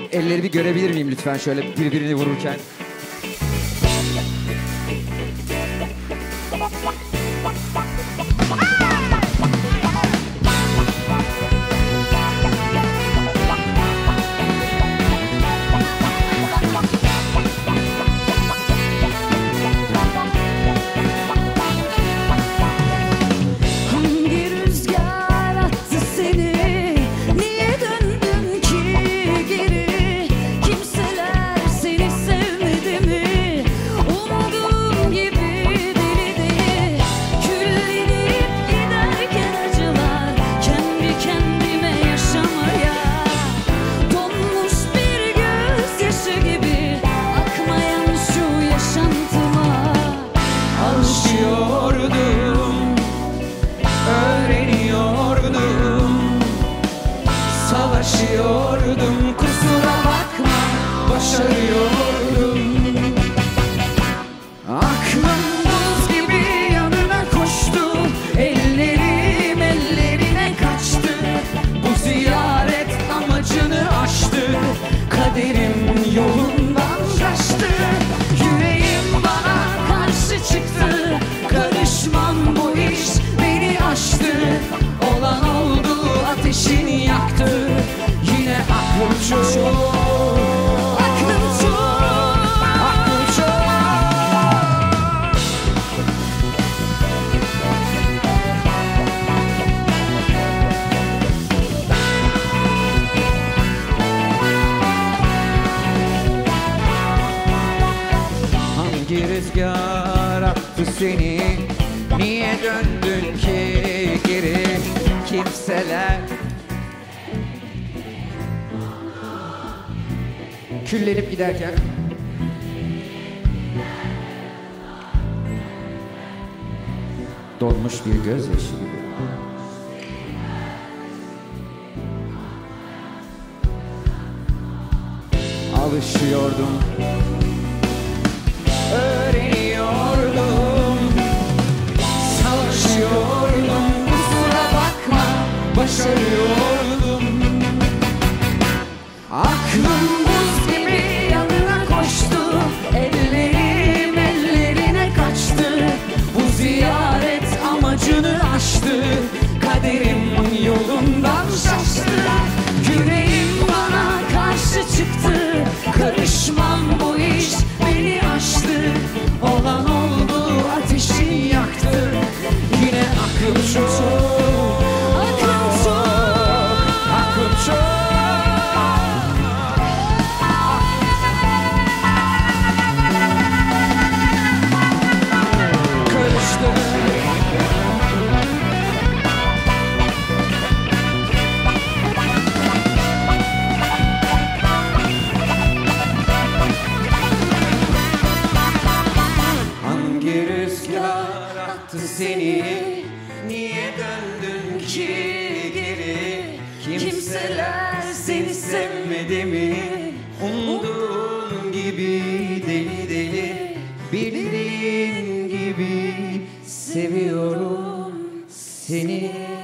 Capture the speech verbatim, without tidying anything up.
elleri bir görebilir miyim lütfen şöyle birbirini vururken? Savaşıyordum, kusura bakma, başarıyordum. Aklım buz gibi yanına koştu, ellerim ellerine kaçtı. Bu ziyaret amacını aştı, kaderim yolundan şaştı. Yüreğim bana karşı çıktı, karışmam bu iş beni aştı. Olan oldu, ateşini yaktı. Yine aklım çok, aklım çok, aklım çok. Hangi rüzgar attı seni? Niye döndün ki geri? Kimseler küllenip giderken donmuş bir gözyaşı gibi. Alışıyordum, öğreniyordum, Savaşıyordum, kusura bakma, başarıyordum. Aklım buz gibi yanına koştu, ellerim ellerine kaçtı. Bu ziyaret amacını aştı, kaderim yolundan şaştı. Yüreğim bana karşı çıktı, karışmam bu iş beni aştı. Olan oldu, ateşi yaktı. Yine aklım çok, aklım çok, aklım çok. Hangi rüzgar attı seni? Niye döndün ki geri? Kimseler seni sevmedi mi? Umduğun gibi deli deli, bildiğin gibi seviyorum seni.